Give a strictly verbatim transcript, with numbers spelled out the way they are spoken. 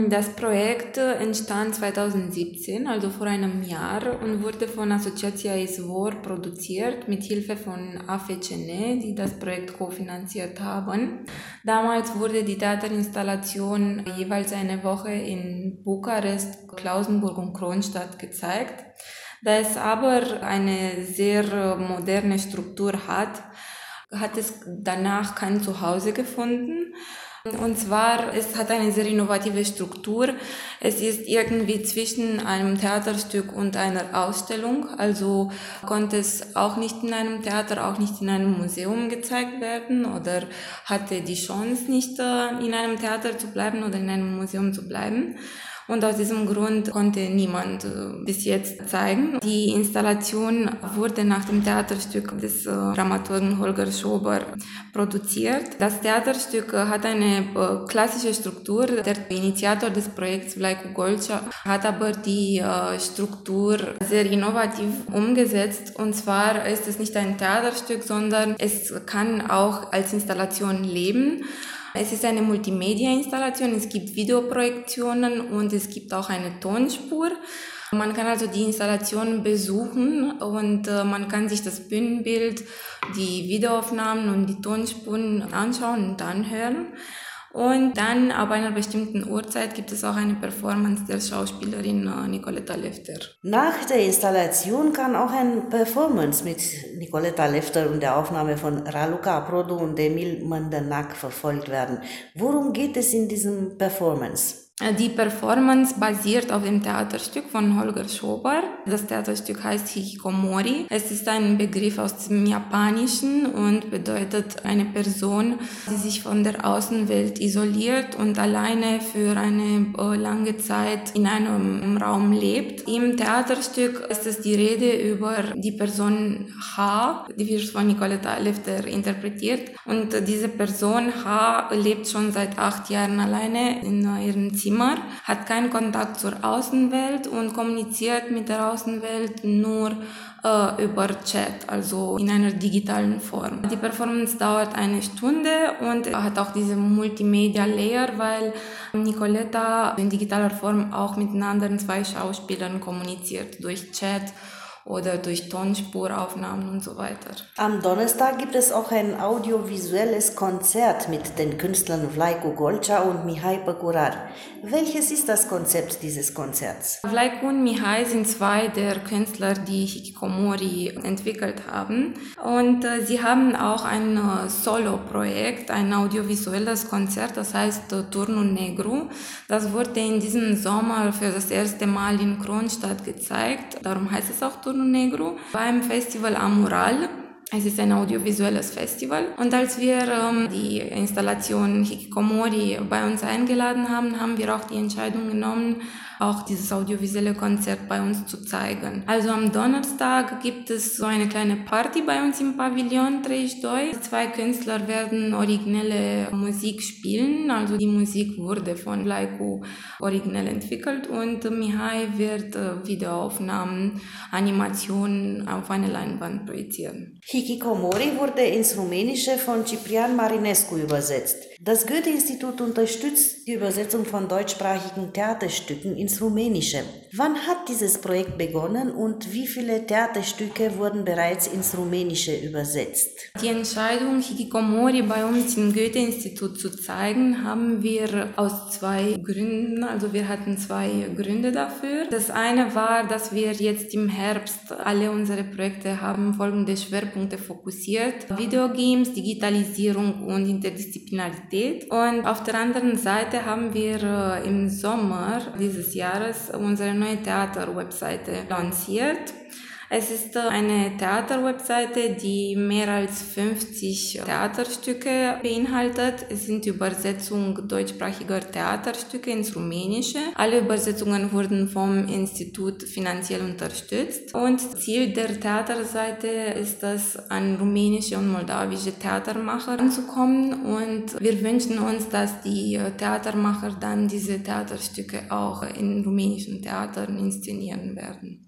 Das Projekt entstand zweitausendsiebzehn, also vor einem Jahr, und wurde von Asociația Izvor produziert mit Hilfe von A F C N, die das Projekt kofinanziert haben. Damals wurde die Theaterinstallation jeweils eine Woche in Bukarest, Klausenburg und Kronstadt gezeigt. Da es aber eine sehr moderne Struktur hat, hat es danach kein Zuhause gefunden. Und zwar, es hat eine sehr innovative Struktur. Es ist irgendwie zwischen einem Theaterstück und einer Ausstellung. Also konnte es auch nicht in einem Theater, auch nicht in einem Museum gezeigt werden oder hatte die Chance, nicht in einem Theater zu bleiben oder in einem Museum zu bleiben. Und aus diesem Grund konnte niemand äh, bis jetzt zeigen. Die Installation wurde nach dem Theaterstück des äh, Dramaturgen Holger Schober produziert. Das Theaterstück äh, hat eine äh, klassische Struktur. Der Initiator des Projekts, Vlaicu Golcea, hat aber die äh, Struktur sehr innovativ umgesetzt. Und zwar ist es nicht ein Theaterstück, sondern es kann auch als Installation leben. Es ist eine Multimedia-Installation, es gibt Videoprojektionen und es gibt auch eine Tonspur. Man kann also die Installation besuchen und äh, man kann sich das Bühnenbild, die Videoaufnahmen und die Tonspuren anschauen und anhören. Und dann ab einer bestimmten Uhrzeit gibt es auch eine Performance der Schauspielerin Nicoleta Lefter. Nach der Installation kann auch ein Performance mit Nicoleta Lefter und der Aufnahme von Raluca Aprodu und Emil Mândenac verfolgt werden. Worum geht es in diesem Performance? Die Performance basiert auf dem Theaterstück von Holger Schober. Das Theaterstück heißt Hikikomori. Es ist ein Begriff aus dem Japanischen und bedeutet eine Person, die sich von der Außenwelt isoliert und alleine für eine lange Zeit in einem Raum lebt. Im Theaterstück ist es die Rede über die Person H, die wird von Nicoleta Lefter interpretiert. Und diese Person H lebt schon seit acht Jahren alleine in ihrem Zimmer, hat keinen Kontakt zur Außenwelt und kommuniziert mit der Außenwelt nur äh, über Chat, also in einer digitalen Form. Die Performance dauert eine Stunde und hat auch diese Multimedia-Layer, weil Nicoleta in digitaler Form auch mit den anderen zwei Schauspielern kommuniziert, durch Chat oder durch Tonspuraufnahmen und so weiter. Am Donnerstag gibt es auch ein audiovisuelles Konzert mit den Künstlern Vlaicu Golcea und Mihai Păcurar. Welches ist das Konzept dieses Konzerts? Vlaicu und Mihai sind zwei der Künstler, die Hikikomori entwickelt haben. Und äh, sie haben auch ein äh, Solo-Projekt, ein audiovisuelles Konzert, das heißt äh, Turnu Negru. Das wurde in diesem Sommer für das erste Mal in Kronstadt gezeigt. Darum heißt es auch Turnu Negru, beim Festival Amural. Es ist ein audiovisuelles Festival. Und als wir ähm, die Installation Hikikomori bei uns eingeladen haben, haben wir auch die Entscheidung genommen, auch dieses audiovisuelle Konzert bei uns zu zeigen. Also am Donnerstag gibt es so eine kleine Party bei uns im Pavillon treizeci și doi. Zwei Künstler werden originelle Musik spielen, also die Musik wurde von Vlaicu originell entwickelt und Mihai wird Videoaufnahmen, Animationen auf eine Leinwand projizieren. Hikikomori wurde ins Rumänische von Ciprian Marinescu übersetzt. Das Goethe-Institut unterstützt die Übersetzung von deutschsprachigen Theaterstücken ins Rumänische. Wann hat dieses Projekt begonnen und wie viele Theaterstücke wurden bereits ins Rumänische übersetzt? Die Entscheidung, Hikikomori bei uns im Goethe-Institut zu zeigen, haben wir aus zwei Gründen, also wir hatten zwei Gründe dafür. Das eine war, dass wir jetzt im Herbst alle unsere Projekte haben folgende Schwerpunkte fokussiert: Videogames, Digitalisierung und Interdisziplinarität. Und auf der anderen Seite haben wir äh, im Sommer dieses Jahres unsere neue Theater-Webseite lanciert. Es ist eine Theaterwebseite, die mehr als fünfzig Theaterstücke beinhaltet. Es sind Übersetzungen deutschsprachiger Theaterstücke ins Rumänische. Alle Übersetzungen wurden vom Institut finanziell unterstützt. Und Ziel der Theaterseite ist es, an rumänische und moldawische Theatermacher anzukommen. Und wir wünschen uns, dass die Theatermacher dann diese Theaterstücke auch in rumänischen Theatern inszenieren werden.